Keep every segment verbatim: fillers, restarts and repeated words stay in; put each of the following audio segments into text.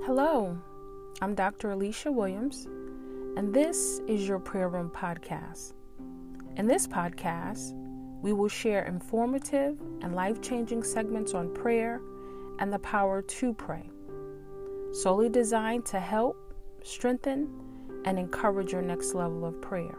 Hello, I'm Doctor Alicia Williams, and this is your Prayer Room Podcast. In this podcast, we will share informative and life-changing segments on prayer and the power to pray, solely designed to help, strengthen, and encourage your next level of prayer.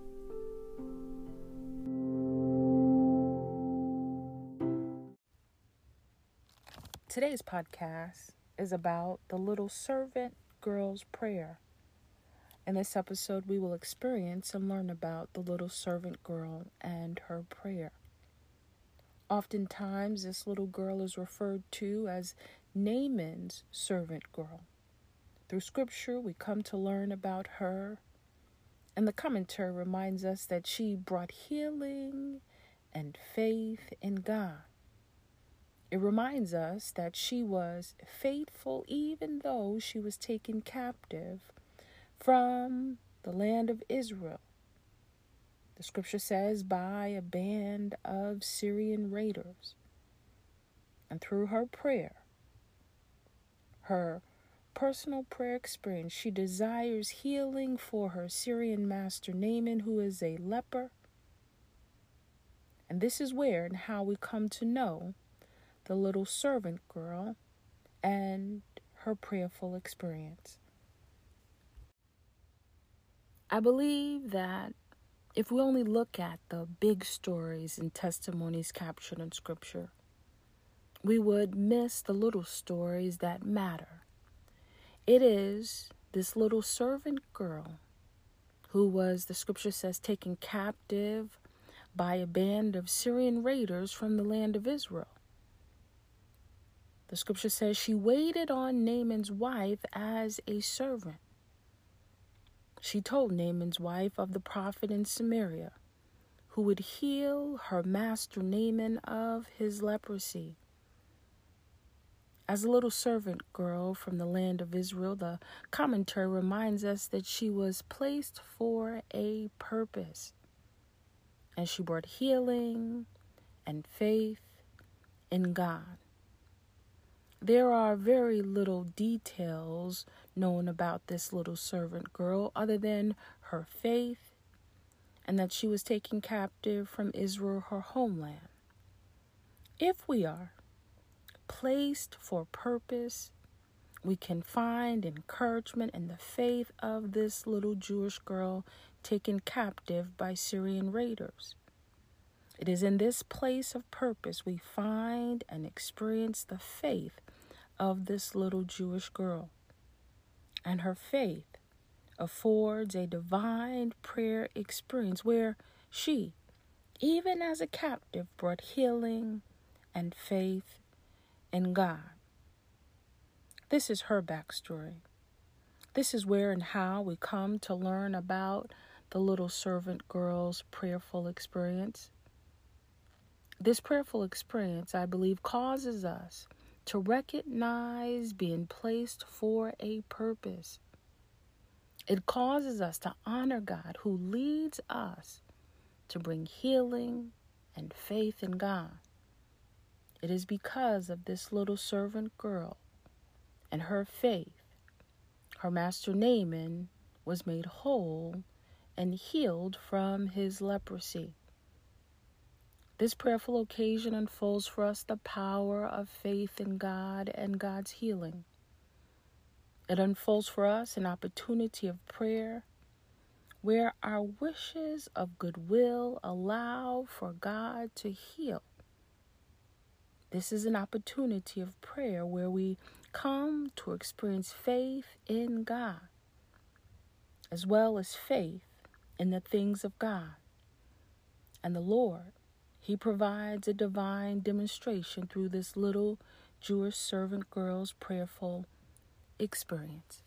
Today's podcast is about the little servant girl's prayer. In this episode, we will experience and learn about the little servant girl and her prayer. Oftentimes, this little girl is referred to as Naaman's servant girl. Through scripture, we come to learn about her, and the commentary reminds us that she brought healing and faith in God. It reminds us that she was faithful even though she was taken captive from the land of Israel. The scripture says, by a band of Syrian raiders. And through her prayer, her personal prayer experience, she desires healing for her Syrian master Naaman, who is a leper. And this is where and how we come to know the little servant girl and her prayerful experience. I believe that if we only look at the big stories and testimonies captured in Scripture, we would miss the little stories that matter. It is this little servant girl who was, the Scripture says, taken captive by a band of Syrian raiders from the land of Israel. The scripture says she waited on Naaman's wife as a servant. She told Naaman's wife of the prophet in Samaria who would heal her master Naaman of his leprosy. As a little servant girl from the land of Israel, the commentary reminds us that she was placed for a purpose. And she brought healing and faith in God. There are very little details known about this little servant girl other than her faith and that she was taken captive from Israel, her homeland. If we are placed for purpose, we can find encouragement in the faith of this little Jewish girl taken captive by Syrian raiders. It is in this place of purpose we find and experience the faith of this little Jewish girl. And her faith affords a divine prayer experience where she, even as a captive, brought healing and faith in God. This is her backstory. This is where and how we come to learn about the little servant girl's prayerful experience. This prayerful experience, I believe, causes us to recognize being placed for a purpose. It causes us to honor God who leads us to bring healing and faith in God. It is because of this little servant girl and her faith, her master Naaman was made whole and healed from his leprosy. This prayerful occasion unfolds for us the power of faith in God and God's healing. It unfolds for us an opportunity of prayer where our wishes of goodwill allow for God to heal. This is an opportunity of prayer where we come to experience faith in God, as well as faith in the things of God. And the Lord, He provides a divine demonstration through this little Jewish servant girl's prayerful experience.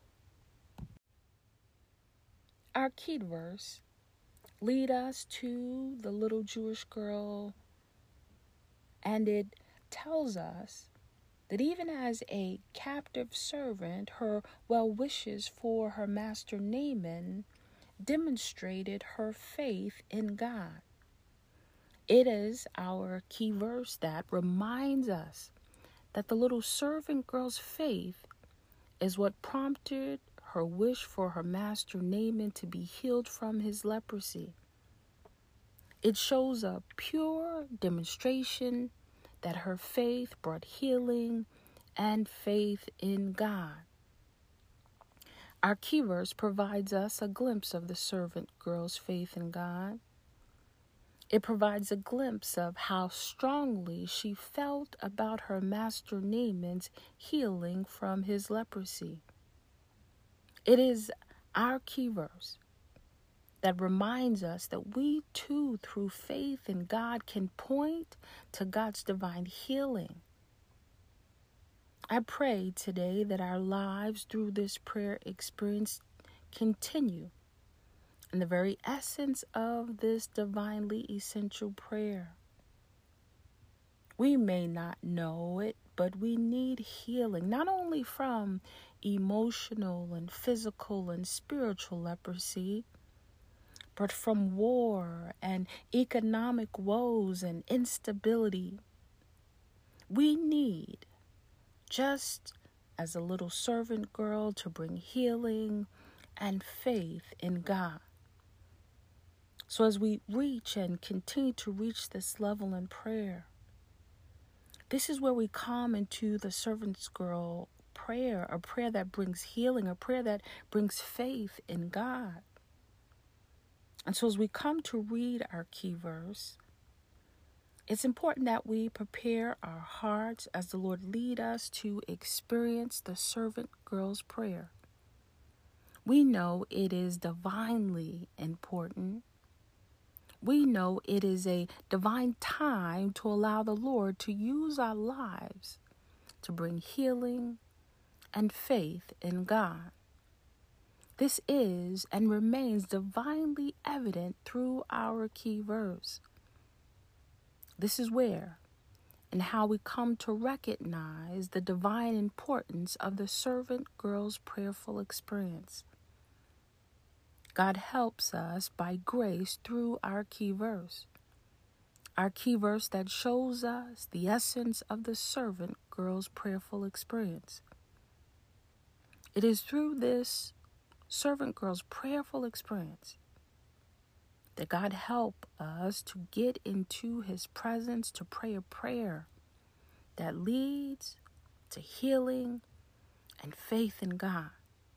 Our key verse lead us to the little Jewish girl, and it tells us that even as a captive servant, her well wishes for her master Naaman demonstrated her faith in God. It is our key verse that reminds us that the little servant girl's faith is what prompted her wish for her master Naaman to be healed from his leprosy. It shows a pure demonstration that her faith brought healing and faith in God. Our key verse provides us a glimpse of the servant girl's faith in God. It provides a glimpse of how strongly she felt about her master Naaman's healing from his leprosy. It is our key verse that reminds us that we too, through faith in God, can point to God's divine healing. I pray today that our lives through this prayer experience continue in the very essence of this divinely essential prayer. We may not know it, but we need healing, not only from emotional and physical and spiritual leprosy, but from war and economic woes and instability. We need, just as a little servant girl, to bring healing and faith in God. So as we reach and continue to reach this level in prayer, this is where we come into the servant's girl prayer, a prayer that brings healing, a prayer that brings faith in God. And so as we come to read our key verse, it's important that we prepare our hearts as the Lord lead us to experience the servant girl's prayer. We know it is divinely important. We know it is a divine time to allow the Lord to use our lives to bring healing and faith in God. This is and remains divinely evident through our key verse. This is where and how we come to recognize the divine importance of the servant girl's prayerful experience. God helps us by grace through our key verse. Our key verse that shows us the essence of the servant girl's prayerful experience. It is through this servant girl's prayerful experience that God help us to get into his presence to pray a prayer that leads to healing and faith in God.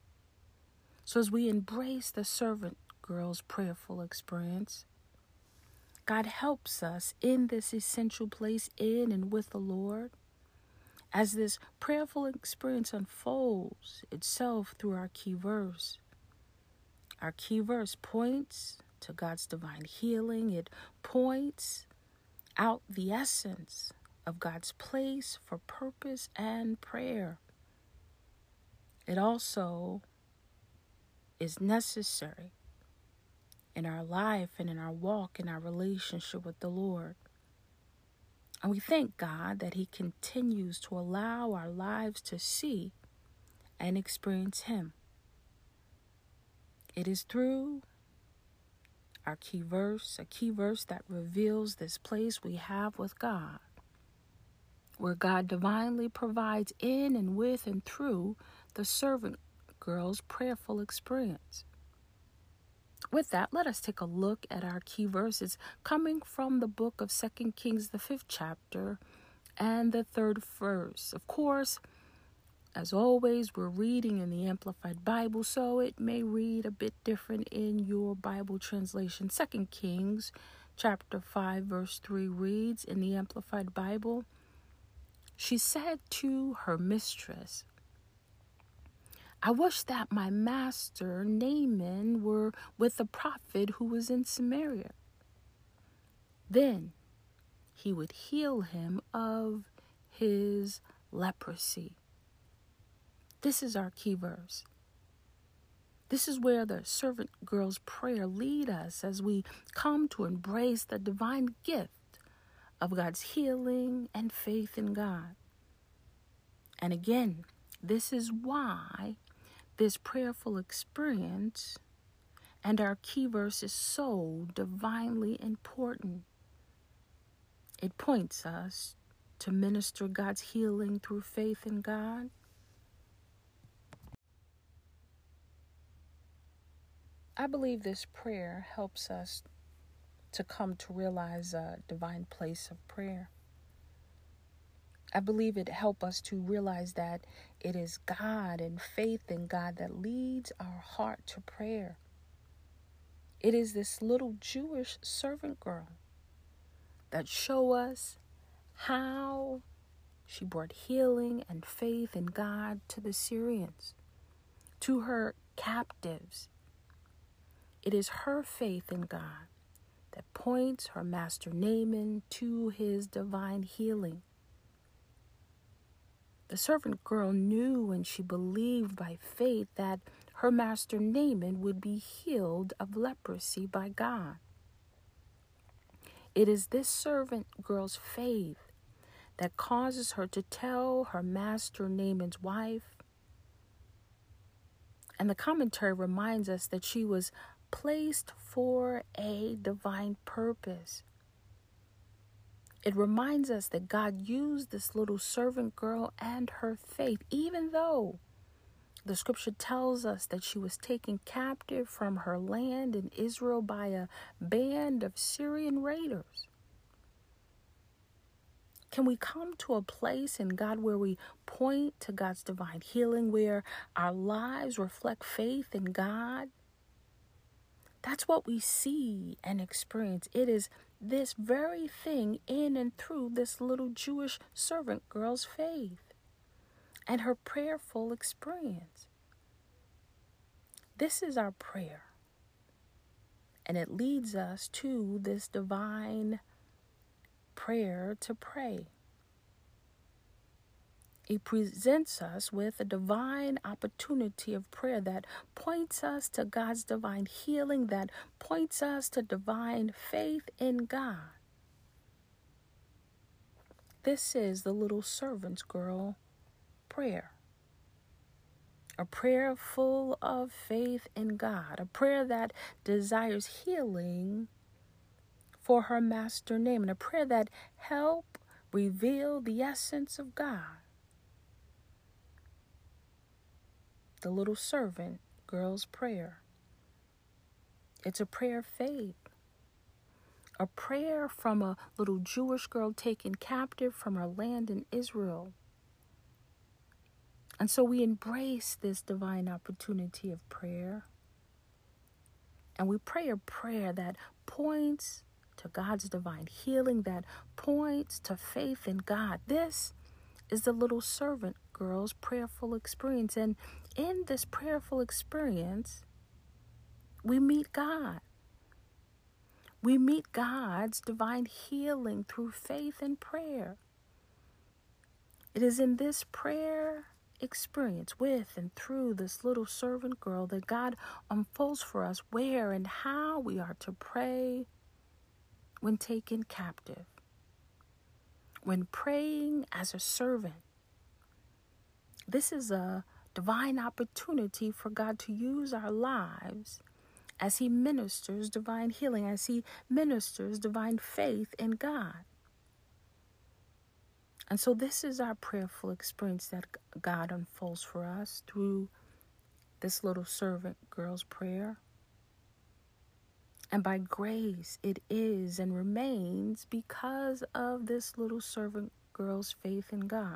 So as we embrace the servant girl's prayerful experience, God helps us in this essential place in and with the Lord. As this prayerful experience unfolds itself through our key verse, our key verse points to God's divine healing. It points out the essence of God's place for purpose and prayer. It also is necessary in our life and in our walk, in our relationship with the Lord. And we thank God that he continues to allow our lives to see and experience him. It is through our key verse, a key verse that reveals this place we have with God, where God divinely provides in and with and through the servant girl's prayerful experience. With that, let us take a look at our key verses coming from the book of Second Kings, the fifth chapter, and the third verse. Of course, as always, we're reading in the Amplified Bible, so it may read a bit different in your Bible translation. Second Kings chapter five, verse three reads in the Amplified Bible, "She said to her mistress, 'I wish that my master Naaman were with the prophet who was in Samaria. Then he would heal him of his leprosy.'" This is our key verse. This is where the servant girl's prayer leads us as we come to embrace the divine gift of God's healing and faith in God. And again, this is why this prayerful experience and our key verse is so divinely important. It points us to minister God's healing through faith in God. I believe this prayer helps us to come to realize a divine place of prayer. I believe it helps us to realize that it is God and faith in God that leads our heart to prayer. It is this little Jewish servant girl that show us how she brought healing and faith in God to the Syrians, to her captives. It is her faith in God that points her master Naaman to his divine healing. The servant girl knew and she believed by faith that her master Naaman would be healed of leprosy by God. It is this servant girl's faith that causes her to tell her master Naaman's wife. And the commentary reminds us that she was placed for a divine purpose. It reminds us that God used this little servant girl and her faith, even though the scripture tells us that she was taken captive from her land in Israel by a band of Syrian raiders. Can we come to a place in God where we point to God's divine healing, where our lives reflect faith in God? That's what we see and experience. It is this very thing in and through this little Jewish servant girl's faith and her prayerful experience. This is our prayer, and it leads us to this divine prayer to pray. It presents us with a divine opportunity of prayer that points us to God's divine healing, that points us to divine faith in God. This is the little servant's girl prayer. A prayer full of faith in God. A prayer that desires healing for her master Naaman. A prayer that helps reveal the essence of God. The little servant girl's prayer. It's a prayer of faith. A prayer from a little Jewish girl taken captive from her land in Israel. And so we embrace this divine opportunity of prayer. And we pray a prayer that points to God's divine healing, that points to faith in God. This is the little servant girl's prayerful experience. And in this prayerful experience, we meet God. We meet God's divine healing through faith and prayer. It is in this prayer experience with and through this little servant girl that God unfolds for us where and how we are to pray when taken captive, when praying as a servant. This is a divine opportunity for God to use our lives as He ministers divine healing, as He ministers divine faith in God. And so this is our prayerful experience that God unfolds for us through this little servant girl's prayer. And by grace, it is and remains because of this little servant girl's faith in God.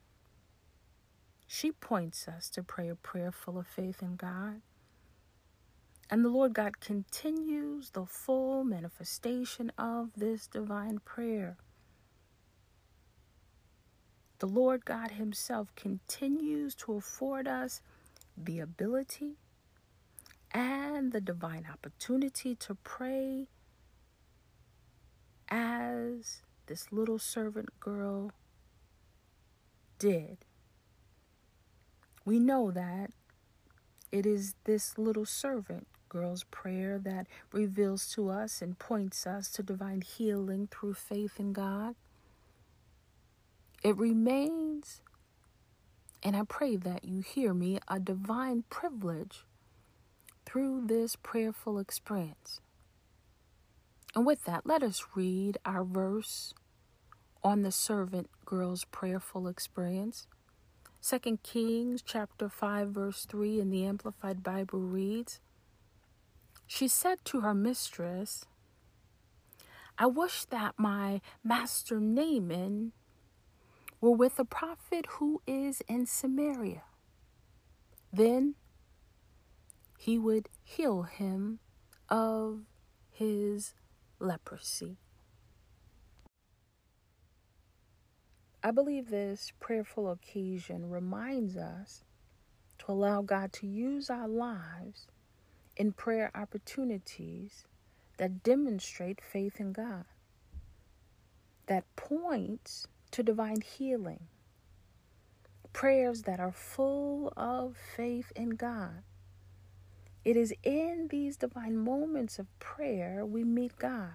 She points us to pray a prayer full of faith in God. And the Lord God continues the full manifestation of this divine prayer. The Lord God Himself continues to afford us the ability and the divine opportunity to pray as this little servant girl did. We know that it is this little servant girl's prayer that reveals to us and points us to divine healing through faith in God. It remains, and I pray that you hear me, a divine privilege through this prayerful experience. And with that, let us read our verse on the servant girl's prayerful experience. Second Kings chapter five verse three in the Amplified Bible reads, She said to her mistress, I wish that my master Naaman were with a prophet who is in Samaria. Then he would heal him of his leprosy. I believe this prayerful occasion reminds us to allow God to use our lives in prayer opportunities that demonstrate faith in God, that points to divine healing, prayers that are full of faith in God. It is in these divine moments of prayer we meet God.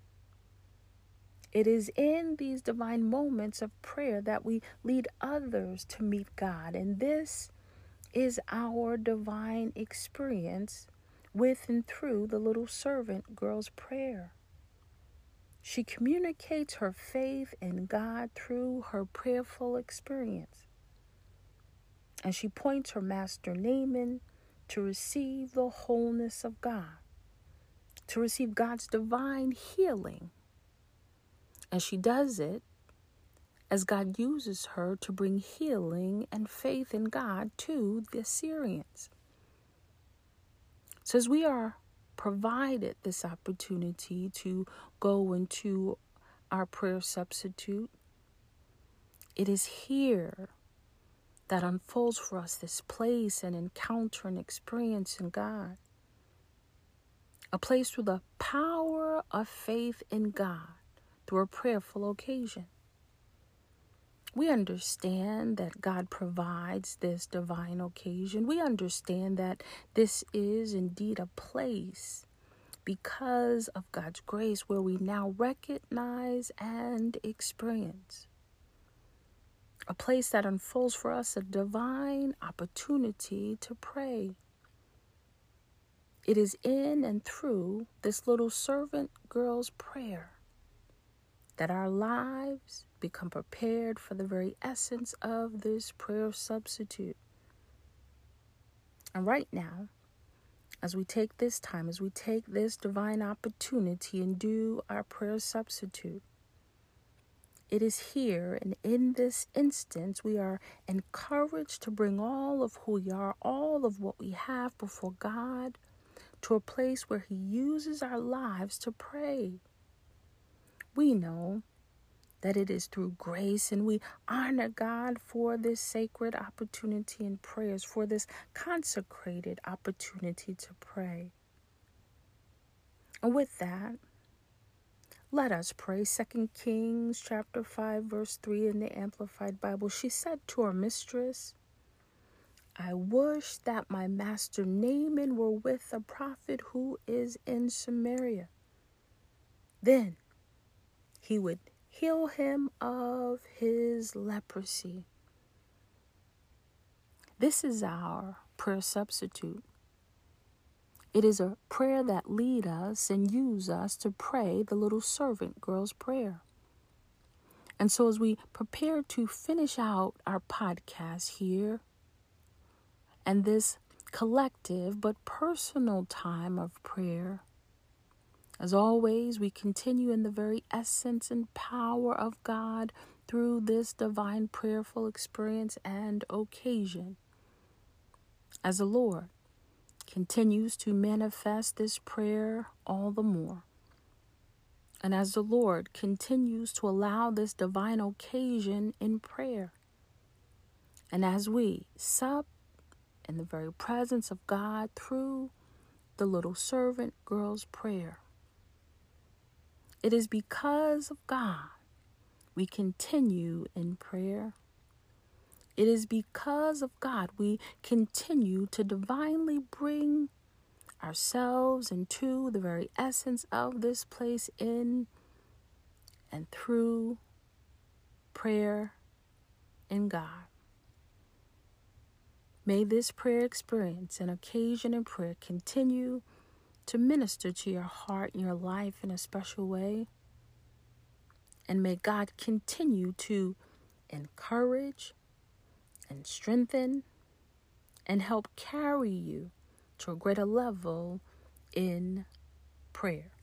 It is in these divine moments of prayer that we lead others to meet God. And this is our divine experience with and through the little servant girl's prayer. She communicates her faith in God through her prayerful experience. And she points her master Naaman to receive the wholeness of God, to receive God's divine healing. And she does it as God uses her to bring healing and faith in God to the Assyrians. So as we are provided this opportunity to go into our prayer substitute, it is here that unfolds for us this place and encounter and experience in God. A place through the power of faith in God through a prayerful occasion. We understand that God provides this divine occasion. We understand that this is indeed a place because of God's grace where we now recognize and experience. A place that unfolds for us a divine opportunity to pray. It is in and through this little servant girl's prayer that our lives become prepared for the very essence of this prayer substitute. And right now, as we take this time, as we take this divine opportunity and do our prayer substitute, it is here and in this instance we are encouraged to bring all of who we are, all of what we have before God, to a place where He uses our lives to pray. We know that it is through grace, and we honor God for this sacred opportunity and prayers, for this consecrated opportunity to pray. And with that, let us pray. Second Kings chapter five, verse three in the Amplified Bible. She said to her mistress, I wish that my master Naaman were with a prophet who is in Samaria. Then he would heal him of his leprosy. This is our prayer substitute. It is a prayer that leads us and use us to pray the little servant girl's prayer. And so as we prepare to finish out our podcast here, and this collective but personal time of prayer, as always, we continue in the very essence and power of God through this divine prayerful experience and occasion. As the Lord continues to manifest this prayer all the more, and as the Lord continues to allow this divine occasion in prayer, and as we sup in the very presence of God through the little servant girl's prayer, it is because of God we continue in prayer. It is because of God we continue to divinely bring ourselves into the very essence of this place in and through prayer in God. May this prayer experience and occasion in prayer continue to minister to your heart and your life in a special way. And may God continue to encourage and strengthen and help carry you to a greater level in prayer.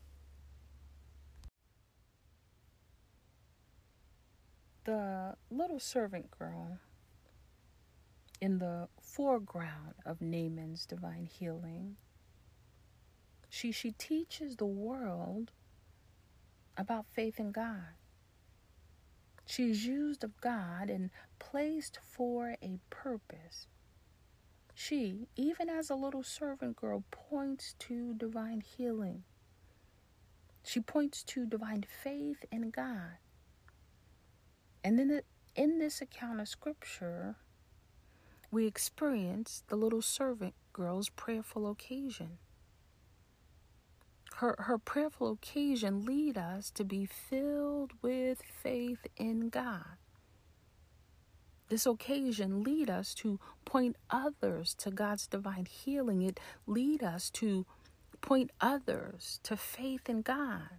The little servant girl in the foreground of Naaman's divine healing, she, she teaches the world about faith in God. She is used of God and placed for a purpose. She, even as a little servant girl, points to divine healing. She points to divine faith in God. And in, the, in this account of Scripture, we experience the little servant girl's prayerful occasion. Her, her prayerful occasion lead us to be filled with faith in God. This occasion lead us to point others to God's divine healing. It lead us to point others to faith in God.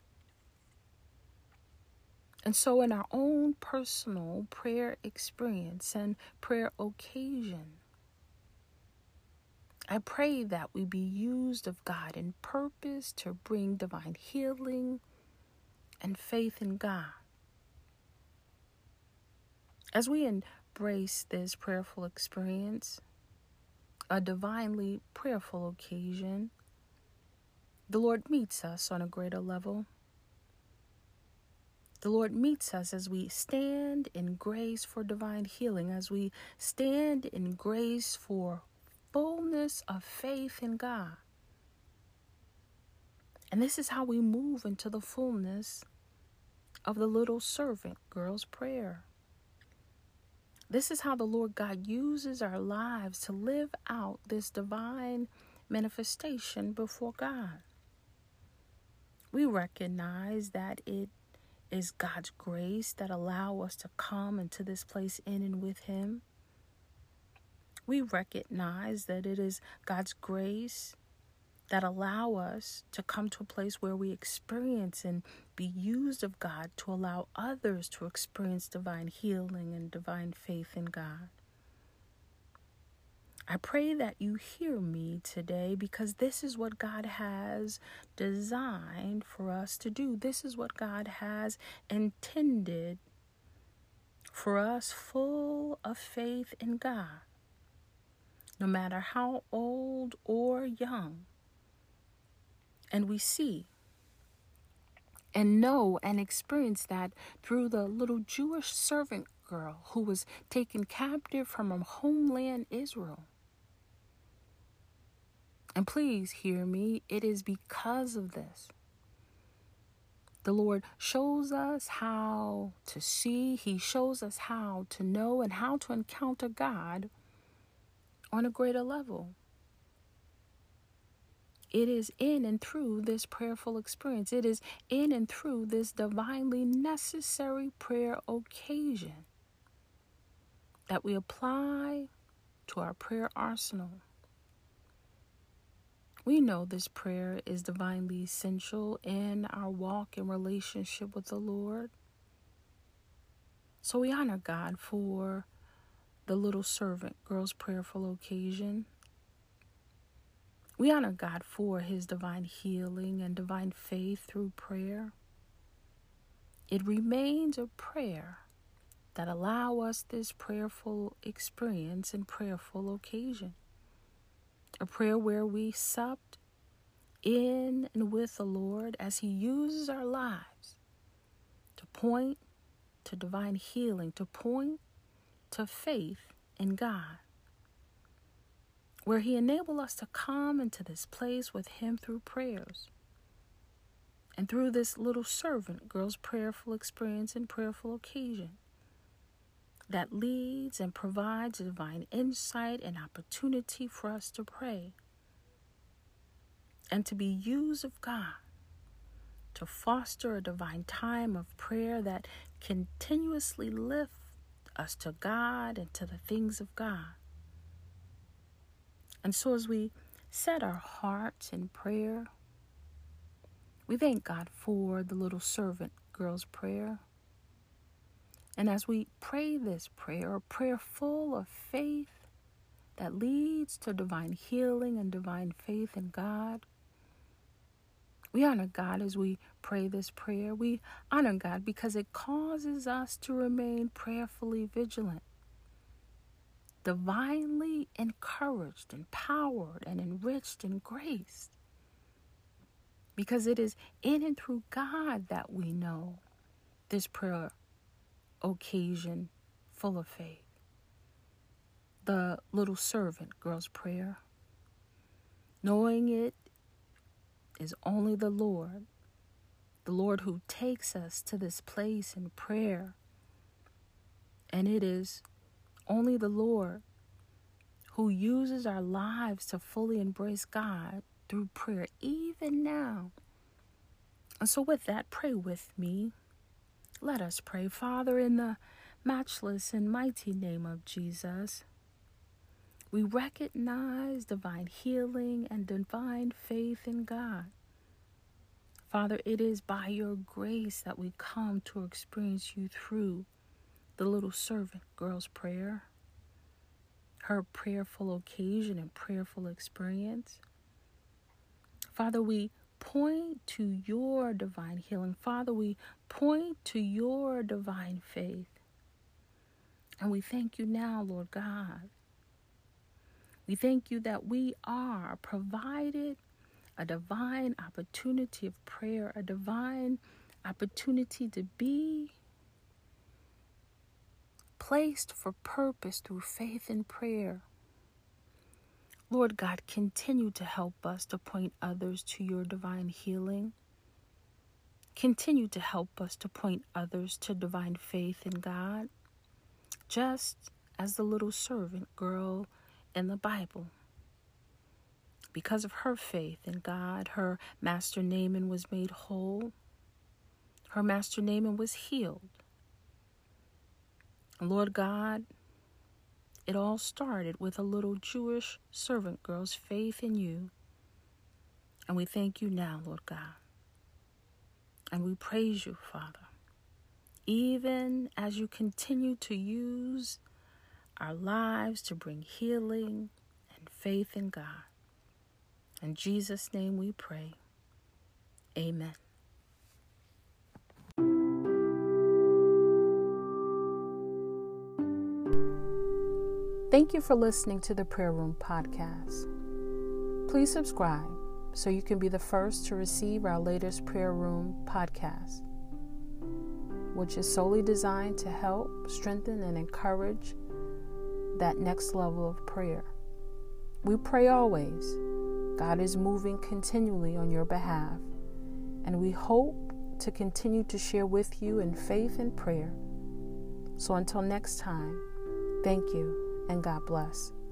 And so in our own personal prayer experience and prayer occasion, I pray that we be used of God in purpose to bring divine healing and faith in God. As we embrace this prayerful experience, a divinely prayerful occasion, the Lord meets us on a greater level. The Lord meets us as we stand in grace for divine healing, as we stand in grace for fullness of faith in God. And this is how we move into the fullness of the little servant girl's prayer. This is how the Lord God uses our lives to live out this divine manifestation before God. We recognize that it is God's grace that allow us to come into this place in and with Him. We recognize that it is God's grace that allow us to come to a place where we experience and be used of God to allow others to experience divine healing and divine faith in God. I pray that you hear me today, because this is what God has designed for us to do. This is what God has intended for us, full of faith in God. No matter how old or young. And we see and know and experience that through the little Jewish servant girl who was taken captive from her homeland, Israel. And please hear me, it is because of this. The Lord shows us how to see. He shows us how to know and how to encounter God on a greater level. It is in and through this prayerful experience. It is in and through this divinely necessary prayer occasion that we apply to our prayer arsenal. We know this prayer is divinely essential in our walk and relationship with the Lord. So we honor God for the little servant girl's prayerful occasion. We honor God for His divine healing and divine faith through prayer. It remains a prayer that allow us this prayerful experience and prayerful occasion. A prayer where we supped in and with the Lord as He uses our lives to point to divine healing, to point to faith in God, where He enabled us to come into this place with Him through prayers. And through this little servant girl's prayerful experience and prayerful occasion that leads and provides divine insight and opportunity for us to pray and to be used of God to foster a divine time of prayer that continuously lifts us to God and to the things of God. And so as we set our hearts in prayer, we thank God for the little servant girl's prayer. And as we pray this prayer, a prayer full of faith that leads to divine healing and divine faith in God. We honor God as we pray this prayer. We honor God because it causes us to remain prayerfully vigilant, divinely encouraged, empowered, and enriched in grace. Because it is in and through God that we know this prayer occasion full of faith. The little servant girl's prayer, knowing it is only the Lord, the Lord who takes us to this place in prayer. And it is only the Lord who uses our lives to fully embrace God through prayer, even now. And so with that, pray with me. Let us pray. Father, in the matchless and mighty name of Jesus, we recognize divine healing and divine faith in God. Father, it is by your grace that we come to experience you through the little servant girl's prayer, her prayerful occasion and prayerful experience. Father, we point to your divine healing. Father, we point to your divine faith. And we thank you now, Lord God. We thank you that we are provided a divine opportunity of prayer, a divine opportunity to be placed for purpose through faith and prayer. Lord God, continue to help us to point others to your divine healing. Continue to help us to point others to divine faith in God, just as the little servant girl in the Bible. Because of her faith in God, her master Naaman was made whole. Her master Naaman was healed. And Lord God, it all started with a little Jewish servant girl's faith in you. And we thank you now, Lord God. And we praise you, Father, even as you continue to use our lives to bring healing and faith in God. In Jesus' name we pray. Amen. Thank you for listening to the Prayer Room Podcast. Please subscribe so you can be the first to receive our latest Prayer Room Podcast, which is solely designed to help strengthen and encourage that next level of prayer. We pray always. God is moving continually on your behalf, and we hope to continue to share with you in faith and prayer. So until next time, thank you and God bless.